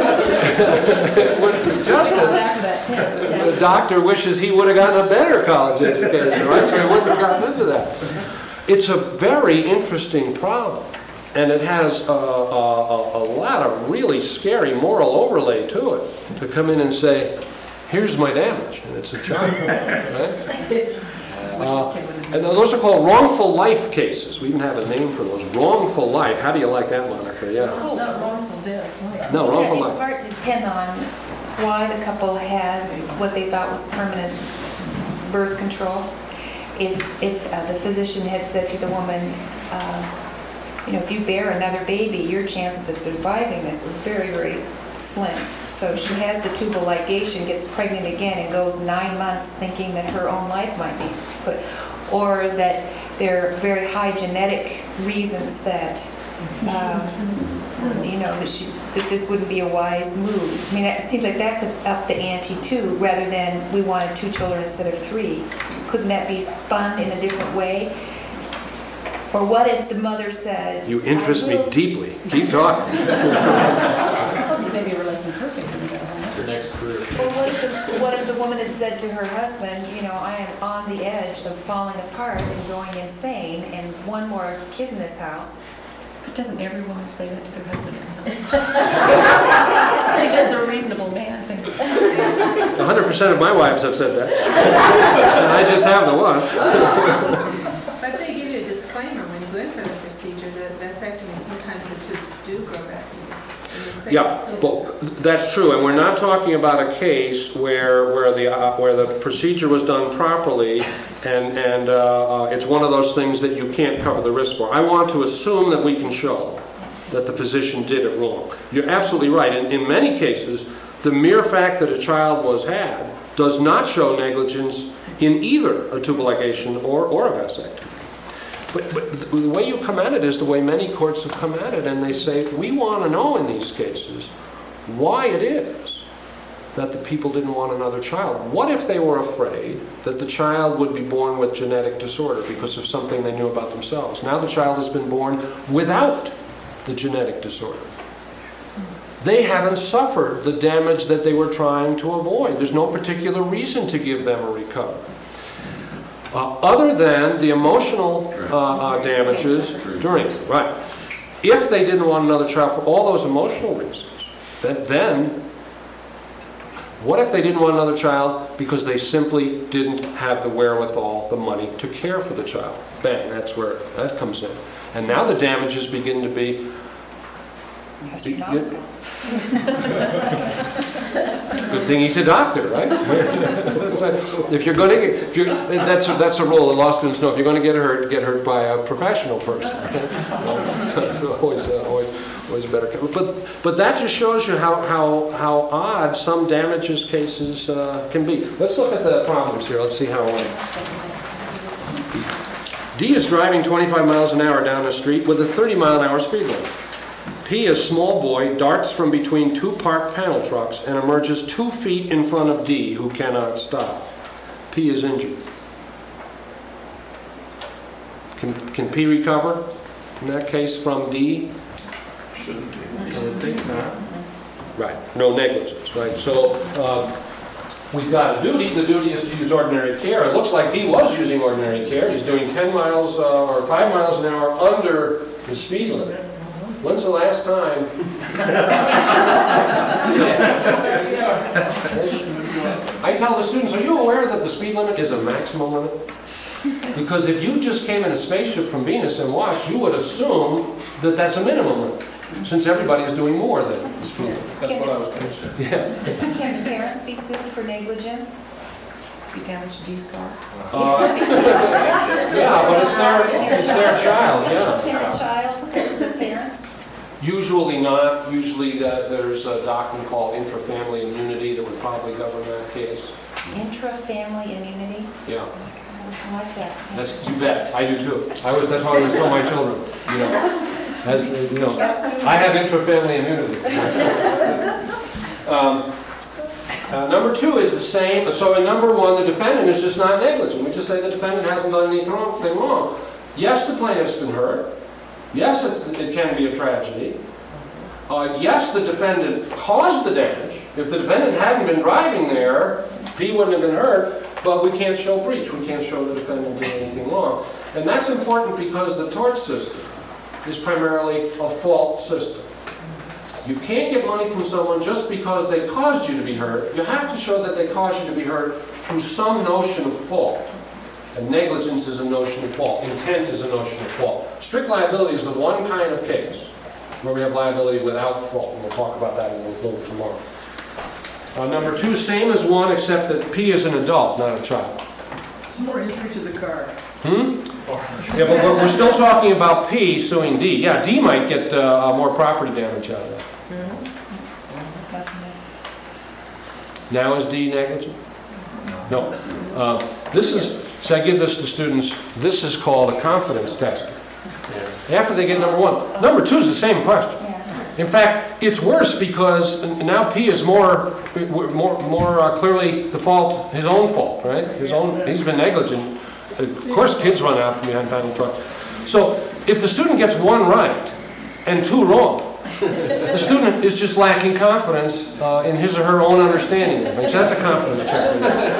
Just Go a- back to that test. The doctor wishes he would have gotten a better college education, right? So he wouldn't have gotten into that. It's a very interesting problem, and it has a, a, a lot of really scary moral overlay to it, to come in and say, here's my damage, and it's a child, right? Uh, and those are called wrongful life cases. We even have a name for those. Wrongful life. How do you like that moniker? Yeah. Not wrongful death. No, wrongful Yeah, life. in part depend on why the couple had what they thought was permanent birth control. If, if uh, the physician had said to the woman, uh, you know, if you bear another baby, your chances of surviving this is very, very slim. So she has the tubal ligation, gets pregnant again, and goes nine months thinking that her own life might be put, or that there are very high genetic reasons that, um, you know, that she, that this wouldn't be a wise move. I mean, it seems like that could up the ante too, rather than we wanted two children instead of three. Couldn't that be spun in a different way? Or what if the mother said, You interest "I me will-" deeply. Keep talking. Maybe we're less than perfect when we go home. Your next career. Or what if, the, what if the woman had said to her husband, you know, I am on the edge of falling apart and going insane, and one more kid in this house. But doesn't every woman say that to their husband or something? I think that's a reasonable man thing. one hundred percent of my wives have said that. And I just have the one. But they give you a disclaimer when you go in for the procedure that vasectomy, sometimes the tubes do grow back in. And this Yeah, well, that's true, and we're not talking about a case where, where the, uh, where the procedure was done properly, and, and uh, uh, it's one of those things that you can't cover the risk for. I want to assume that we can show that the physician did it wrong. You're absolutely right. In, in many cases, the mere fact that a child was had does not show negligence in either a tubal ligation or, or a vasectomy. But, but the way you come at it is the way many courts have come at it, and they say, we want to know in these cases why it is that the people didn't want another child. What if they were afraid that the child would be born with genetic disorder because of something they knew about themselves? Now the child has been born without the genetic disorder. They haven't suffered the damage that they were trying to avoid. There's no particular reason to give them a recovery. Uh, other than the emotional uh, uh, damages during it, right. If they didn't want another child for all those emotional reasons, then, then what if they didn't want another child because they simply didn't have the wherewithal, the money to care for the child? Bang, that's where that comes in. And now the damages begin to be Astronomical. good thing he's a doctor, right? If you're going to, if you're, that's a, that's a rule that law students know. If you're going to get hurt, get hurt by a professional person. So always, uh, always, always better. But but that just shows you how how how odd some damages cases uh, can be. Let's look at the problems here. Let's see how. Uh, D is driving twenty-five miles an hour down the street with a thirty mile an hour speed limit. P, a small boy, darts from between two parked panel trucks and emerges two feet in front of D, who cannot stop. P is injured. Can, can P recover in that case from D? Shouldn't be. I would think not. Right, no negligence, right? So uh, we've got a duty. The duty is to use ordinary care. It looks like he was using ordinary care. He's doing ten miles uh, or five miles an hour under the speed limit. When's the last time? I tell the students, are you aware that the speed limit is a maximum limit? Because if you just came in a spaceship from Venus and watched, you would assume that that's a minimum limit, since everybody is doing more than the speed limit. That's what I was going to say. Yeah. Can parents be sued for negligence? You damaged Dee's car. Uh, yeah, but it's their, it's their child, yeah. Can a child sue the parents? Usually not. Usually uh, there's a doctrine called intrafamily immunity that would probably govern that case. Intra-family immunity? Yeah. I like that. That's, you bet. I do too. I was, that's what I always tell my children, you know. As, uh, you know, I have intra-family immunity. um, uh, number two is the same. So in number one, the defendant is just not negligent. We just say the defendant hasn't done anything wrong. Thing wrong. Yes, the plaintiff's been hurt. Yes, it, it can be a tragedy. Uh, yes, the defendant caused the damage. If the defendant hadn't been driving there, P wouldn't have been hurt, but we can't show breach. We can't show the defendant did anything wrong. And that's important because the tort system is primarily a fault system. You can't get money from someone just because they caused you to be hurt. You have to show that they caused you to be hurt through some notion of fault. And negligence is a notion of fault. Intent is a notion of fault. Strict liability is the one kind of case where we have liability without fault. And we'll talk about that a little bit tomorrow. Uh, number two, same as one, except that P is an adult, not a child. Some more injury to the car. Hmm? Yeah, but we're, we're still talking about P suing D. Yeah, D might get uh, more property damage out of that. Now is D negligent? No. Uh, this is, so I give this to students, this is called a confidence test. After they get number one. Number two is the same question. In fact, it's worse because now P is more, more, more uh, clearly the fault, his own fault, right? His own, he's been negligent. Of course, kids run out from behind panel truck. So if the student gets one right and two wrong, the student is just lacking confidence uh, in his or her own understanding of things. That's a confidence check.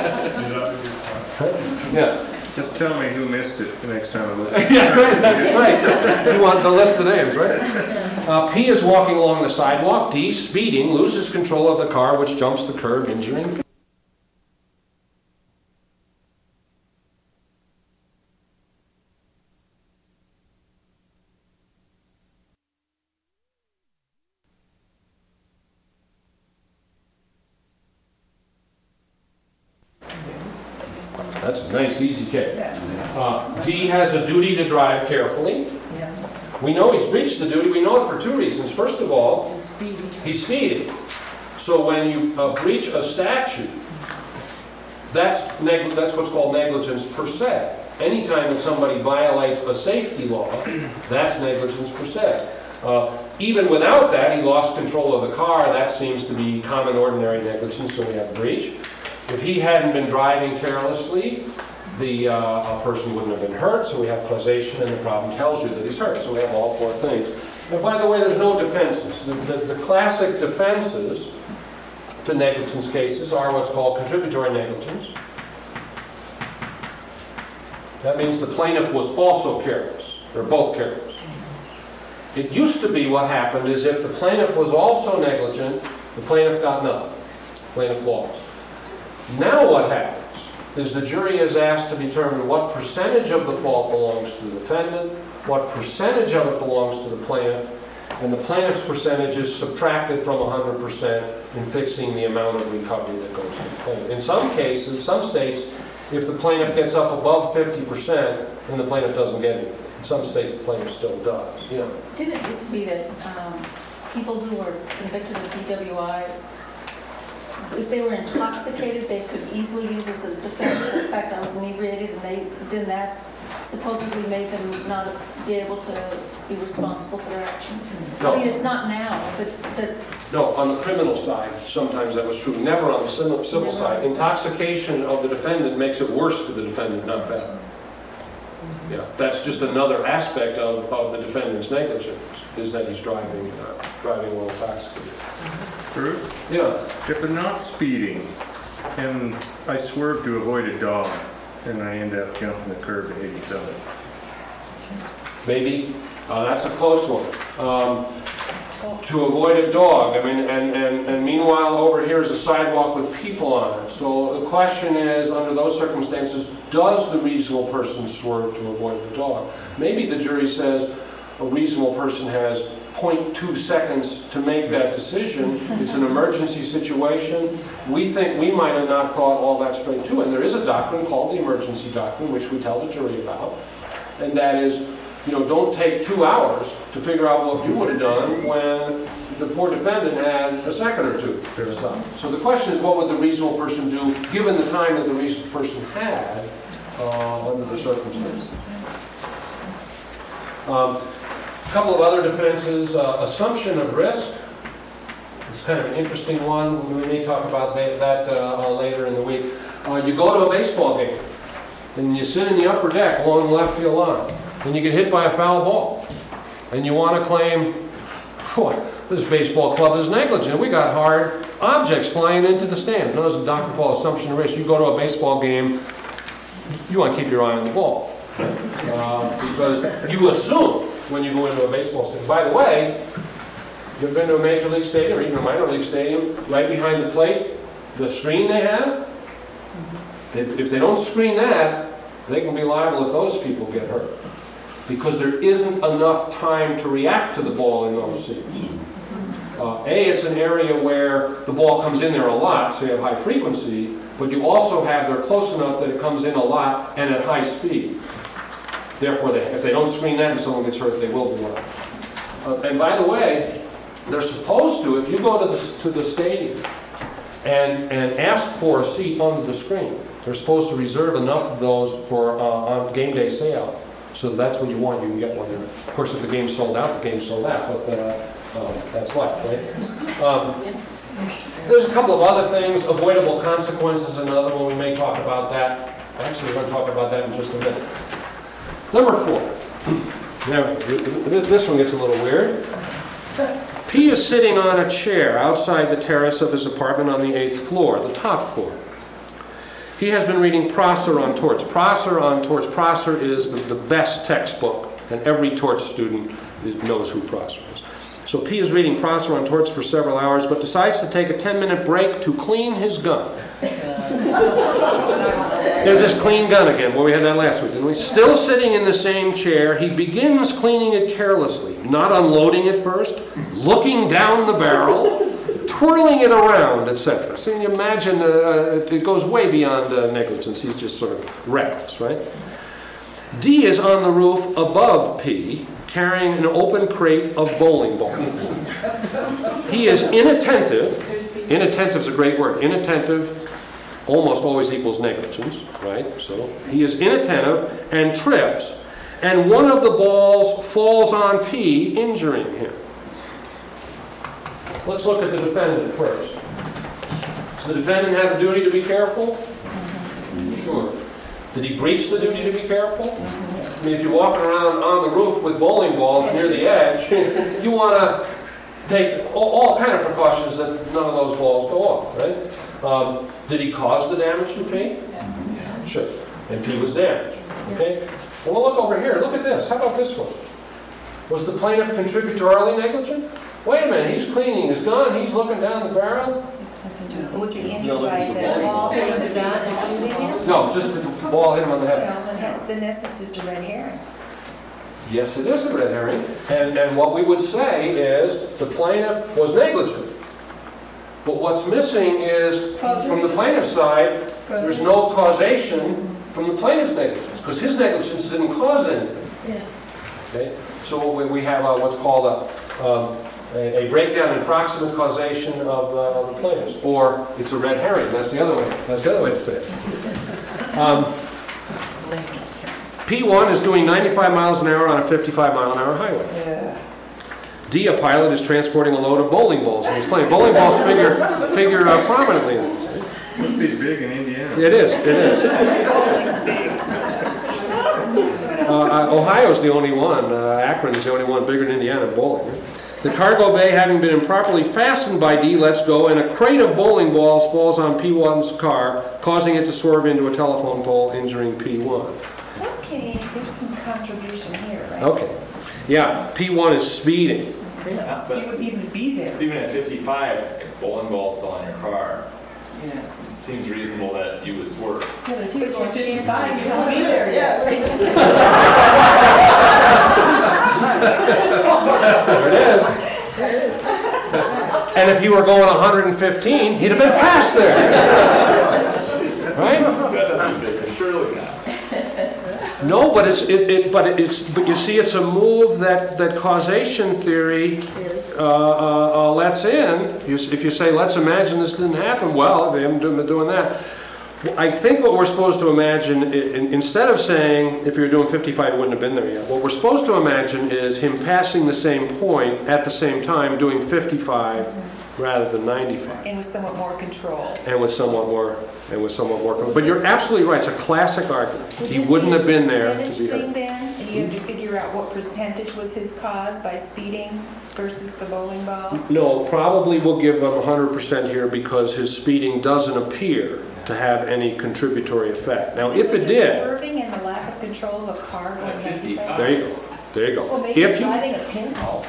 Yeah. Just tell me who missed it the next time I look. Yeah, right, that's right. You want the list of names, right? Uh, P is walking along the sidewalk. D, speeding, loses control of the car, which jumps the curb, injuring P. That's a nice, easy K. Uh, D has a duty to drive carefully. We know he's breached the duty. We know it for two reasons. First of all, he's speeding. So when you uh, breach a statute, that's, neg that's what's called negligence per se. Anytime that somebody violates a safety law, that's negligence per se. Uh, even without that, he lost control of the car. That seems to be common ordinary negligence, so we have breach. If he hadn't been driving carelessly, the uh, a person wouldn't have been hurt, so we have causation, and the problem tells you that he's hurt. So we have all four things. And by the way, there's no defenses. The, the, the classic defenses to negligence cases are what's called contributory negligence. That means the plaintiff was also careless. They're both careless. It used to be what happened is if the plaintiff was also negligent, the plaintiff got nothing. Plaintiff lost. Now what happens is the jury is asked to determine what percentage of the fault belongs to the defendant, what percentage of it belongs to the plaintiff, and the plaintiff's percentage is subtracted from one hundred percent in fixing the amount of recovery that goes to the plaintiff. In some cases, some states, if the plaintiff gets up above fifty percent, then the plaintiff doesn't get it. In some states, the plaintiff still does. Yeah. Didn't it used to be that um, people who were convicted of D W I, if they were intoxicated, they could easily use as a defense. In fact, I was inebriated, and they then that supposedly made them not be able to be responsible for their actions. No. I mean, it's not now, but, but No, on the criminal side, sometimes that was true. Never on the civil, civil Never side. on the Intoxication of the defendant makes it worse for the defendant, not better. Yeah, that's just another aspect of, of the defendant's negligence, is that he's driving, uh, driving while intoxicated. Bruce, Yeah. if they're not speeding and I swerve to avoid a dog and I end up jumping the curb at eighty-seven, Maybe. Uh, that's a close one. Um, to avoid a dog, I mean, and, and, and meanwhile over here is a sidewalk with people on it. So the question is, under those circumstances, does the reasonable person swerve to avoid the dog? Maybe the jury says a reasonable person has zero point two seconds to make that decision. It's an emergency situation. We think we might have not thought all that straight too. And there is a doctrine called the emergency doctrine, which we tell the jury about. And that is, you know, don't take two hours to figure out what you would have done when the poor defendant had a second or two to decide. So the question is, what would the reasonable person do given the time that the reasonable person had uh, under the circumstances? Um, a couple of other defenses. Uh, assumption of risk. It's kind of an interesting one. We may talk about that, that uh, later in the week. Uh, you go to a baseball game and you sit in the upper deck along the left field line, and you get hit by a foul ball, and you want to claim, boy, this baseball club is negligent. We got hard objects flying into the stands. Now, there's a doctrine called assumption of risk. You go to a baseball game, you want to keep your eye on the ball, uh, because you assume when you go into a baseball stadium. By the way, you've been to a major league stadium or even a minor league stadium, right behind the plate, the screen they have, if they don't screen that, they can be liable if those people get hurt, because there isn't enough time to react to the ball in those seats. Uh, a, it's an area where the ball comes in there a lot, so you have high frequency, but you also have, they're close enough that it comes in a lot and at high speed. Therefore, they, if they don't screen that and someone gets hurt, they will be liable. Uh, and by the way, they're supposed to, if you go to the, to the stadium and, and ask for a seat under the screen, they're supposed to reserve enough of those for uh, on game day sale. So if that's what you want, you can get one there. Of course, if the game's sold out, the game's sold out, but uh, uh, that's life, right? Um, there's a couple of other things. Avoidable consequences, another one. We may talk about that. Actually, we're going to talk about that in just a minute. Number four. Now, this one gets a little weird. P is sitting on a chair outside the terrace of his apartment on the eighth floor, the top floor. He has been reading Prosser on torts. Prosser on torts. Prosser is the, the best textbook, and every torts student knows who Prosser is. So P is reading Prosser on torts for several hours, but decides to take a ten-minute break to clean his gun. There's this clean gun again. Well, we had that last week, didn't we? Still sitting in the same chair, he begins cleaning it carelessly, not unloading it first, looking down the barrel, twirling it around, et cetera. So you imagine uh, it goes way beyond uh, negligence. He's just sort of reckless, right? D is on the roof above P, carrying an open crate of bowling balls. He is inattentive. Inattentive is a great word. Inattentive almost always equals negligence, right? So he is inattentive and trips, and one of the balls falls on P, injuring him. Let's look at the defendant first. Does the defendant have a duty to be careful? Sure. Did he breach the duty to be careful? I mean, if you're walking around on the roof with bowling balls near the edge, you want to take all, all kind of precautions that none of those balls go off, right? Um, did he cause the damage to P? Yes. Sure. And P was damaged. Okay? Well, we'll look over here. Look at this. How about this one? Was the plaintiff contributorily negligent? Wait a minute. He's cleaning his gun. He's looking down the barrel. Was he injured by the ball hitting the gun and shooting him? No, just the ball hit him on the head. Well, then that's, then that's just a red herring. Yes, it is a red herring. And, and what we would say is the plaintiff was negligent. But what's missing is, from the plaintiff's side, there's no causation from the plaintiff's negligence, because his negligence didn't cause anything. Yeah. Okay? So we, we have uh, what's called a, um, a, a breakdown in proximate causation of uh, the plaintiff's, or it's a red herring. That's the other way. That's the other way to say it. Um, P one is doing ninety-five miles an hour on a fifty-five mile an hour highway. D, a pilot is transporting a load of bowling balls, and he's playing. Bowling balls figure figure uh, prominently in this. Must be big in Indiana. It is. It is. Uh, Ohio's the only one. Uh, Akron is the only one bigger than Indiana in bowling. The cargo bay, having been improperly fastened by D, lets go, and a crate of bowling balls falls on P one's car, causing it to swerve into a telephone pole, injuring P one. Okay, there's some contribution here, right? Okay. Yeah, P one is speeding. Yeah, You but wouldn't even be there. even at fifty-five, if bowling balls fell on your car, Yeah. it seems reasonable that you would swerve. Yeah, but if you were going But you're fifty-five, you not won't be there yet. There it is. And if you were going one hundred fifteen, he'd have been past there. Right? Surely not. No, but it's, it, it, but it's, but you see, it's a move that, that causation theory uh, uh, uh, lets in. You, if you say, let's imagine this didn't happen, well, they haven't been doing that. I think what we're supposed to imagine, i- in, instead of saying, if you were doing fifty-five, it wouldn't have been there yet. What we're supposed to imagine is him passing the same point at the same time, doing fifty-five rather than ninety-five. And with somewhat more control. And with somewhat more, and with somewhat more, but you're absolutely right, it's a classic argument. Would He this wouldn't be a have been there to percentage be thing hurt. then? And you have to figure out what percentage was his cause by speeding versus the bowling ball? No, probably we'll give him one hundred percent here because his speeding doesn't appear to have any contributory effect. Now, if it The did, swerving and the lack of control of a car going At fifty-five. ninety-five? there you go, there you Well, go. maybe If you, driving a pinhole.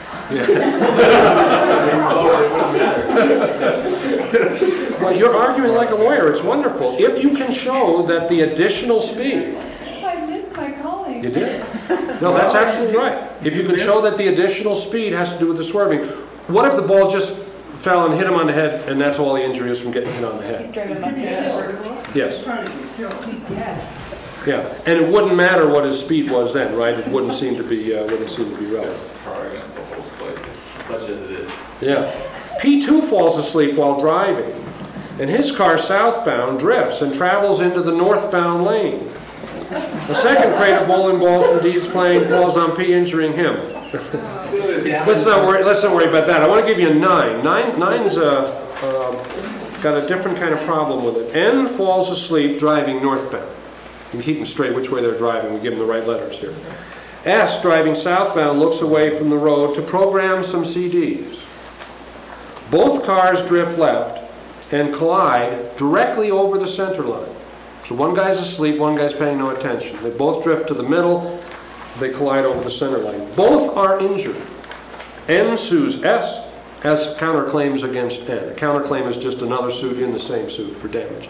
well, you're arguing like a lawyer, it's wonderful. If you can show that the additional speed, I missed my calling. you did. No, that's absolutely right. If you can show that the additional speed has to do with the swerving, what if the ball just fell and hit him on the head and that's all the injury is from getting hit on the He's head? driving a Mustang convertible. Yes. Probably be killed. He's dead. Yeah, and it wouldn't matter what his speed was then, right? It wouldn't seem to be, uh, wouldn't seem to be relevant. Car against the whole place, such as it is. Yeah. P two falls asleep while driving, and his car southbound drifts and travels into the northbound lane. A second crate of bowling balls from D's plane falls on P, injuring him. Let's not worry. Let's not worry about that. I want to give you a nine. Nine. Nine's uh, uh, got a different kind of problem with it. N falls asleep driving northbound. You can keep them straight which way they're driving. We give them the right letters here. S, driving southbound, looks away from the road to program some C Ds. Both cars drift left and collide directly over the center line. So one guy's asleep, one guy's paying no attention. They both drift to the middle, they collide over the center line. Both are injured. N sues S as counterclaims against N. A counterclaim is just another suit in the same suit for damages.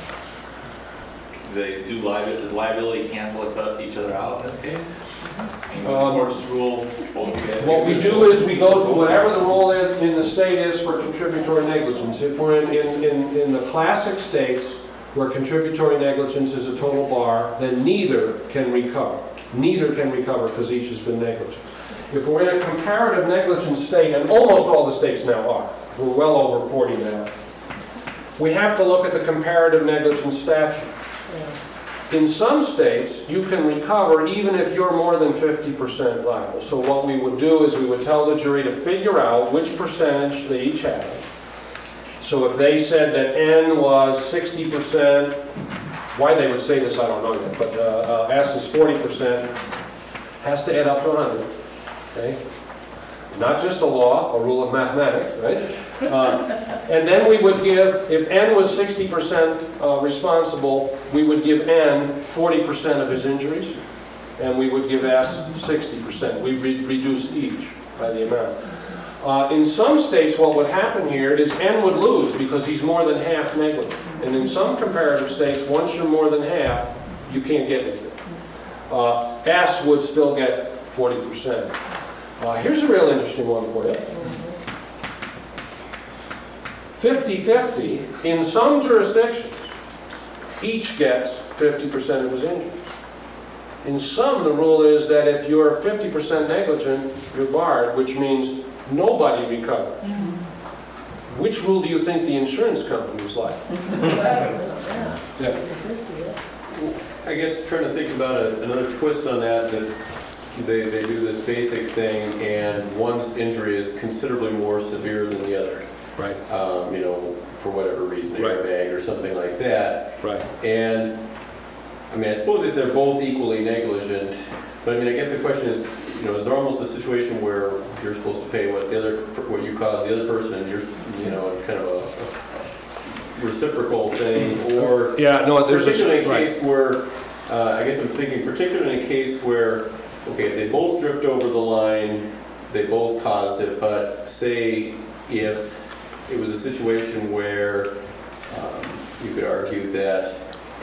They do liability, does liability cancel each other out in this case? Can the court just rule both together? What we do is we go to whatever the rule in, in the state is for contributory negligence. If we're in, in, in, in the classic states where contributory negligence is a total bar, then neither can recover. Neither can recover because each has been negligent. If we're in a comparative negligence state, and almost all the states now are, we're well over forty now, we have to look at the comparative negligence statute. In some states, you can recover even if you're more than fifty percent liable. So what we would do is we would tell the jury to figure out which percentage they each had. So if they said that N was sixty percent, why they would say this, I don't know yet, but uh, uh, S is forty percent, has to add up to one hundred. Okay? Not just a law, a rule of mathematics, right? Uh, and then we would give, if N was sixty percent uh, responsible, we would give N forty percent of his injuries, and we would give S sixty percent. We re reduce each by the amount. Uh, in some states, what would happen here is N would lose because he's more than half negligent. And in some comparative states, once you're more than half, you can't get anything. Uh, S would still get forty percent. Uh, here's a real interesting one for you. fifty fifty, in some jurisdictions, each gets fifty percent of his injuries. In some, the rule is that if you're fifty percent negligent, you're barred, which means nobody recovers. Mm-hmm. Which rule do you think the insurance companies like? Yeah. I guess trying to think about a, another twist on that, that they, they do this basic thing and one's injury is considerably more severe than the other. Right. Um, you know, for whatever reason, Right. airbag or something like that. Right. And, I mean, I suppose if they're both equally negligent, but I mean, I guess the question is, you know, is there almost a situation where you're supposed to pay what the other, what you caused the other person, and you're, you know, kind of a, a reciprocal thing, or Yeah, no, there's a... particularly in a right. case where, uh, I guess I'm thinking, particularly in a case where, okay, if they both drift over the line, they both caused it, but say if it was a situation where um, you could argue that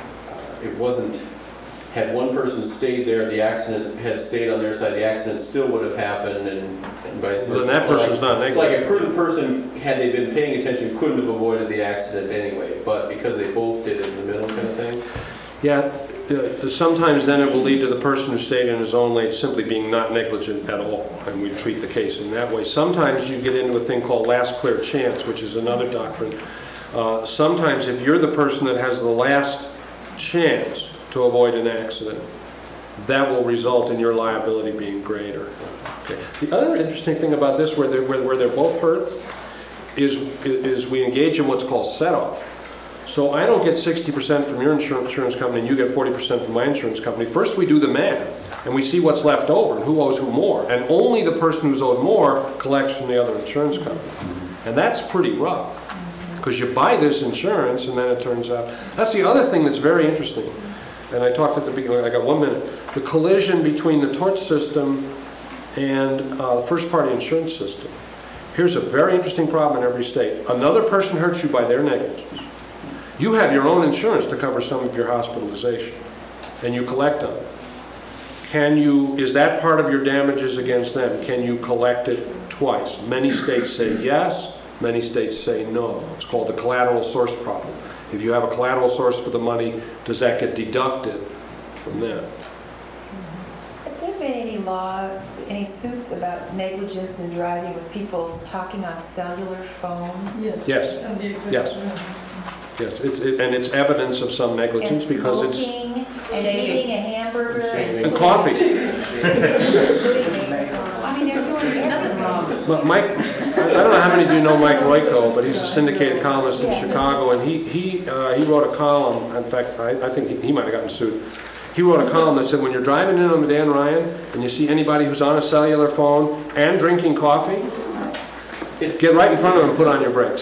uh, it wasn't, had one person stayed there, the accident had stayed on their side, the accident still would have happened, and, and vice versa. Then that So person's like, not It's like negligent. a prudent person, had they been paying attention, couldn't have avoided the accident anyway, but because they both did it in the middle kind of thing. Yeah, uh, sometimes then it will lead to the person who stayed in his own lane simply being not negligent at all, and we treat the case in that way. Sometimes you get into a thing called last clear chance, which is another doctrine. Uh, sometimes if you're the person that has the last chance to avoid an accident, that will result in your liability being greater. Okay. The other interesting thing about this, where they're, where, where they're both hurt, is, is we engage in what's called set-off. So I don't get sixty percent from your insurance, insurance company and you get forty percent from my insurance company. First we do the math and we see what's left over and who owes who more. And only the person who's owed more collects from the other insurance company. And that's pretty rough because you buy this insurance and then it turns out. That's the other thing that's very interesting. And I talked at the beginning, I got one minute. The collision between the tort system and uh, the first party insurance system. Here's a very interesting problem in every state. Another person hurts you by their negligence. You have your own insurance to cover some of your hospitalization, and you collect on it. Can you, is that part of your damages against them? Can you collect it twice? Many states say yes, many states say no. It's called the collateral source problem. If you have a collateral source for the money, does that get deducted from them? Have there been any law, any suits about negligence in driving with people talking on cellular phones? Yes. Yes. And the- Yes. Yes, it's, it, and it's evidence of some negligence And because it's... smoking, and eating a hamburger, and... And coffee. I mean, they're doing, there's nothing wrong. Well, Mike, I don't know how many of you know Mike Royko, but he's a syndicated columnist in Chicago, and he he uh, he wrote a column. In fact, I, I think he, he might have gotten sued. He wrote a column that said when you're driving in on the Dan Ryan and you see anybody who's on a cellular phone and drinking coffee, get right in front of them and put on your brakes.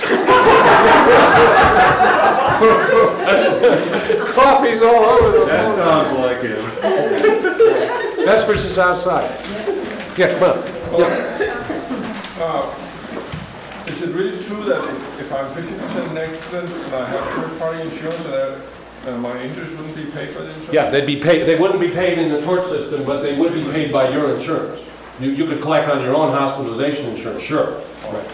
Coffee's all over the That phone. sounds like him. Vespers is outside. Yeah, come on. Yeah. Uh, Is it really true that if, if I'm fifty percent negligent and I have first-party insurance, that uh, my injuries wouldn't be paid by the insurance Yeah, they'd be paid, they wouldn't be paid in the tort system, but they would be paid by your insurance. You, you could collect on your own hospitalization insurance, sure. Right.